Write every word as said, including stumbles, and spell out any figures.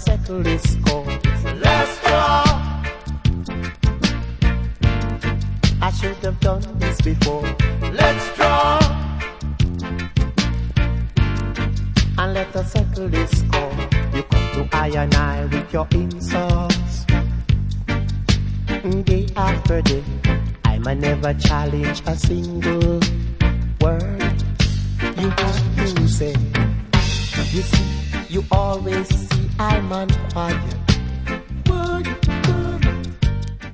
settle this score. Let's draw. I should have done this before. Let's draw. And let us settle this score. You come to I and I with your insults. Day after day, I'ma never challenge a single word you have to say. You see, you always see I'm on fire.